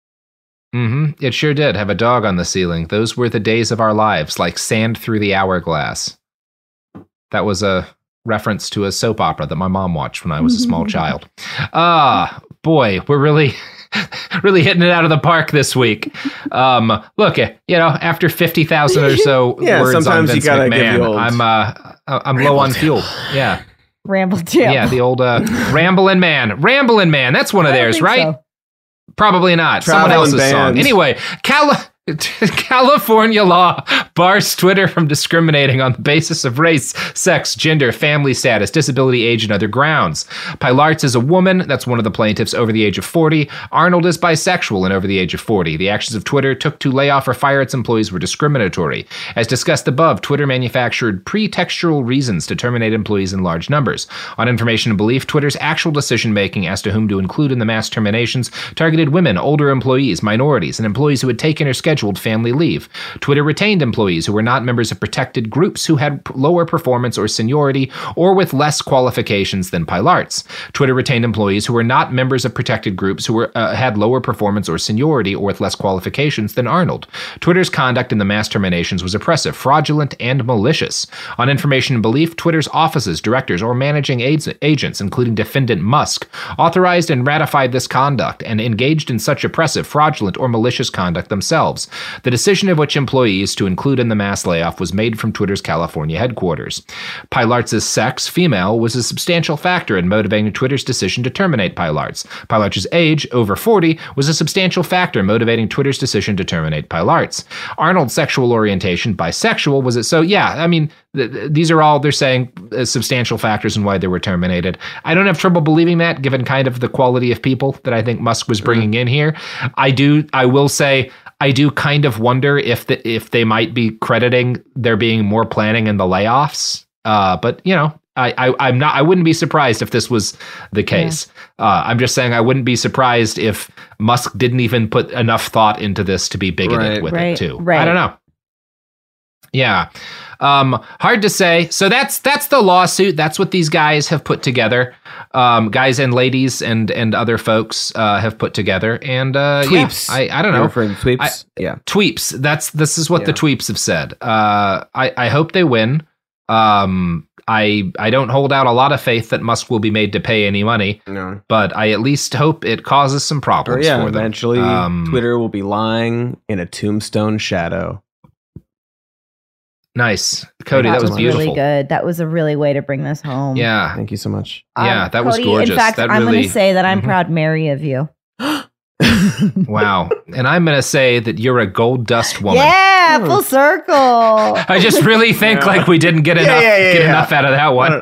Mm-hmm. It sure did have a dog on the ceiling. Those were the days of our lives, like sand through the hourglass. That was a reference to a soap opera that my mom watched when I was a small child. Ah, boy, we're really, really hitting it out of the park this week. Um, look, you know, after fifty thousand or so Yeah, words on sometimes you Vince gotta give McMahon, the old I'm uh, I'm low on fuel. Yeah, Ramble tip. yeah, the old uh, Ramblin' Man, Ramblin' Man. That's one of I don't theirs, think right? so. Probably not. Someone Traveling else's song. band. Anyway, Cali- California law bars Twitter from discriminating on the basis of race, sex, gender, family status, disability, age, and other grounds. Pilartz is a woman. That's one of the plaintiffs over the age of forty. Arnold is bisexual and over the age of forty. The actions of Twitter took to lay off or fire its employees were discriminatory. As discussed above, Twitter manufactured pretextual reasons to terminate employees in large numbers. On information and belief, Twitter's actual decision-making as to whom to include in the mass terminations targeted women, older employees, minorities, and employees who had taken or scheduled family leave. Twitter retained employees who were not members of protected groups who had p- lower performance or seniority or with less qualifications than Pilart's. Twitter retained employees who were not members of protected groups who were uh, had lower performance or seniority or with less qualifications than Arnold. Twitter's conduct in the mass terminations was oppressive, fraudulent, and malicious. On information and belief, Twitter's offices, directors, or managing aids- agents, including defendant Musk, authorized and ratified this conduct and engaged in such oppressive, fraudulent, or malicious conduct themselves. The decision of which employees to include in the mass layoff was made from Twitter's California headquarters. Pilartz's sex, female, was a substantial factor in motivating Twitter's decision to terminate Pilartz. Pilartz's age, over forty, was a substantial factor motivating Twitter's decision to terminate Pilartz. Arnold's sexual orientation, bisexual, was it? So, yeah, I mean, th- th- these are all, they're saying, uh, substantial factors in why they were terminated. I don't have trouble believing that, given kind of the quality of people that I think Musk was bringing in here. I do, I will say, I do kind of wonder if the, if they might be crediting there being more planning in the layoffs. Uh, but you know, I, I I'm not. I wouldn't be surprised if this was the case. Yeah. Uh, I'm just saying I wouldn't be surprised if Musk didn't even put enough thought into this to be bigoted Right. with Right. it too. Right. I don't know. Yeah, um, hard to say. So that's that's the lawsuit. That's what these guys have put together. Um, guys and ladies and and other folks uh, have put together. And uh, Tweeps. yeah, I I don't You're know. referring to tweeps? I- yeah. Tweeps. That's this is what the Yeah. tweeps have said. Uh, I I hope they win. Um, I I don't hold out a lot of faith that Musk will be made to pay any money, No. but I at least hope it causes some Or problems yeah, for them. eventually Um, Twitter will be lying in a tombstone shadow. Nice, Cody. That, was beautiful. really good. That was a really way to bring this home. Yeah, Thank you so much. yeah, Um, that was Cody, gorgeous. In fact, that I'm really, going to say that I'm Mhm. proud Mary of you. Wow, and I'm going to say that you're a gold dust woman. Yeah, full circle. I just really think Yeah. like we didn't get Yeah, enough yeah, yeah, get yeah. enough out of that one.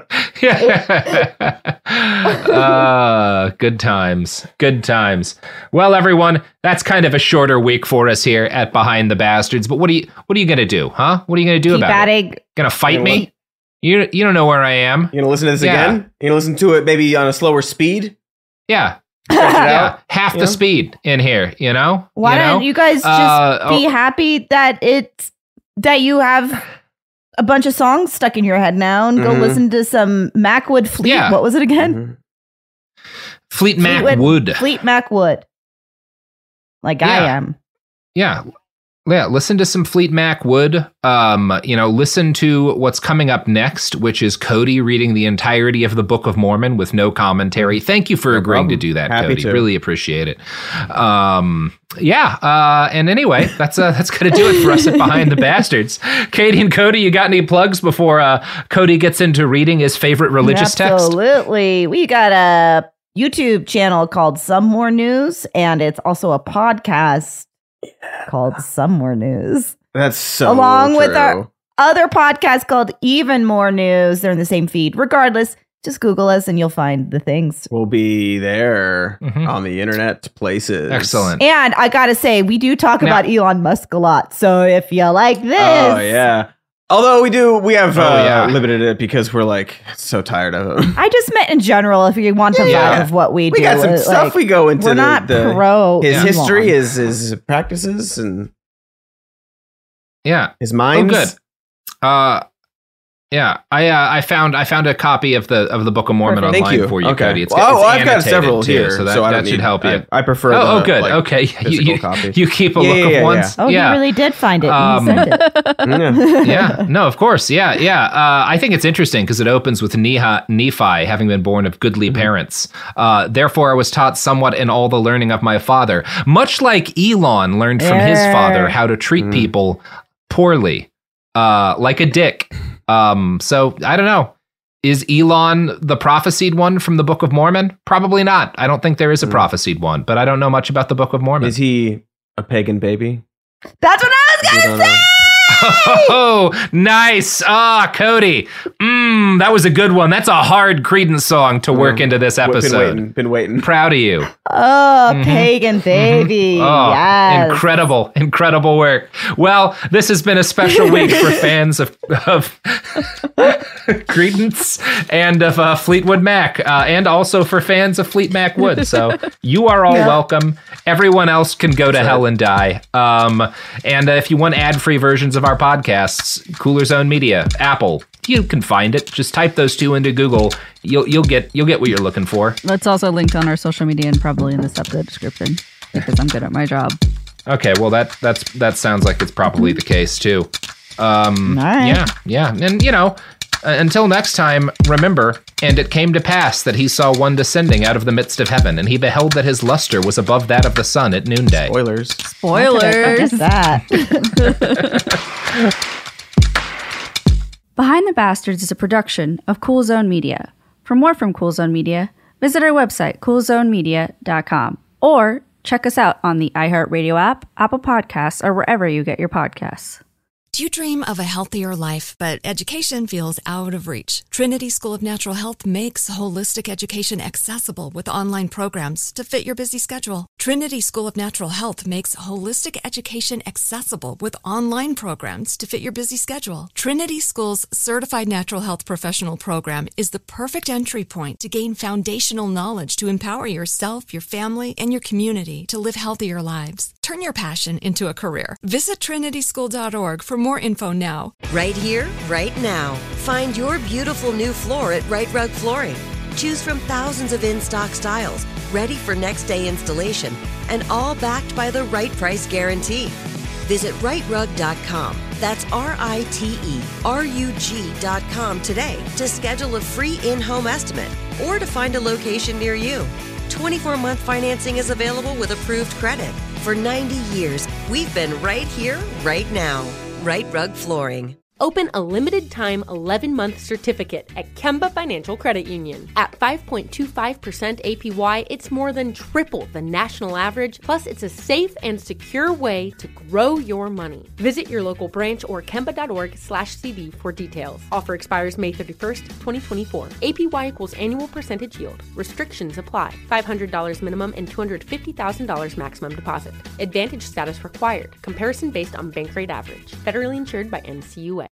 uh, good times. Good times. Well, everyone, that's kind of a shorter week for us here at Behind the Bastards. But what are you what are you gonna do, huh? What are you gonna do Keep about at it? it. Gonna fight You know me? You you don't know where I am. You gonna listen to this Yeah. again? You gonna listen to it maybe on a slower speed? Yeah. yeah, half the speed in here, you know? Why you know? don't you guys just Uh, be oh, happy that it's that you have a bunch of songs stuck in your head now and go Mhm. listen to some Macwood Fleet. Yeah. What was it again? Mhm. Fleet Mac Fleetwood- Wood. Fleet Macwood. Like I Yeah. am. Yeah. Yeah, listen to some Fleet Mac Wood. Um, you know, listen to what's coming up next, which is Cody reading the entirety of the Book of Mormon with no commentary. Thank you for No agreeing problem. to do that, Happy Cody. to. Really appreciate it. Um, yeah. Uh, and anyway, that's uh, that's gonna do it for us at Behind the Bastards. Katie and Cody, you got any plugs before uh, Cody gets into reading his favorite religious text? Absolutely. We got a YouTube channel called Some More News, and it's also a podcast called Some More News. That's so Along with true. our other podcast called Even More News. They're in the same feed. Regardless, just Google us and you'll find the things. We'll be there Mhm. on the internet places. Excellent. And I gotta say, we do talk Now- about Elon Musk a lot. So if you like this, Oh yeah. Although we do, we have Oh, uh, yeah. limited it because we're like so tired of them. I just meant in general. If you want the Yeah. vibe of what we, We do, got some uh, stuff like, we go into. we're the, not the- pro his Elon. history, his his practices, and Yeah. his minds. Oh, good. Uh, yeah, I uh, I found I found a copy of the of the Book of Mormon Perfect. Thank online you. for you, okay. Cody. It's, well, it's oh, I've got annotated, several too, here, so that, I that don't should need- help you. I, I prefer. Oh, the, oh, good. like, okay, you, physical you, copy. you keep a Yeah, look yeah, of yeah, once. Oh, yeah. you really did find it. Um, you sent it. Yeah. yeah, no, of course, yeah, yeah. Uh, I think it's interesting because it opens with Neha, Nephi having been born of goodly Mm-hmm. parents. Uh, Therefore, I was taught somewhat in all the learning of my father, much like Elon learned from his Yeah. father how to treat Mm. people poorly, uh, like a dick. Um, so I don't know. Is Elon the prophesied one from the Book of Mormon? Probably not. I don't think there is a Mm. prophesied one, but I don't know much about the Book of Mormon. Is he a pagan baby? That's what I was We gonna don't say. know. Oh, nice. Ah, Cody. Mmm, that was a good one. That's a hard Credence song to work Mm. into this Been episode. waiting. Been waiting. Proud of you. Oh, Mhm. pagan baby. Oh, yes. incredible, incredible work. Well, this has been a special week for fans of, of Credence and of uh, Fleetwood Mac, uh, and also for fans of Fleet Mac Wood. So you are all Yeah. welcome. Everyone else can go to hell and die. Um, and uh, if you want ad-free versions of our podcasts, Cooler Zone Media, Apple, you can find it. Just type those two into Google. You'll you'll get you'll get what you're looking for. That's also linked on our social media and probably in this episode description because I'm good at my job. Okay, well that that's that sounds like it's probably the case too. Um, All right. Yeah, yeah, and you know, uh, until next time, remember. And it came to pass that he saw one descending out of the midst of heaven, and he beheld that his luster was above that of the sun at noonday. Spoilers. How could I forget Spoilers. that. Behind the Bastards is a production of Cool Zone Media. For more from Cool Zone Media, visit our website, cool zone media dot com, or check us out on the iHeartRadio app, Apple Podcasts, or wherever you get your podcasts. Do you dream of a healthier life, but education feels out of reach? Trinity School of Natural Health makes holistic education accessible with online programs to fit your busy schedule. Trinity School of Natural Health makes holistic education accessible with online programs to fit your busy schedule. Trinity School's Certified Natural Health Professional Program is the perfect entry point to gain foundational knowledge to empower yourself, your family, and your community to live healthier lives. Turn your passion into a career. Visit trinity school dot org for more info now. Right here, right now. Find your beautiful new floor at Right Rug Flooring. Choose from thousands of in-stock styles, ready for next day installation, and all backed by the right price guarantee. Visit right rug dot com. That's R I T E R U G dot com today to schedule a free in-home estimate or to find a location near you. twenty-four month financing is available with approved credit. For ninety years, we've been right here, right now. Right Rug Flooring. Open a limited-time eleven-month certificate at Kemba Financial Credit Union. At five point two five percent A P Y, it's more than triple the national average, plus it's a safe and secure way to grow your money. Visit your local branch or kemba dot org slash C D for details. Offer expires May thirty-first, twenty twenty-four. A P Y equals annual percentage yield. Restrictions apply. five hundred dollars minimum and two hundred fifty thousand dollars maximum deposit. Advantage status required. Comparison based on bank rate average. Federally insured by N C U A.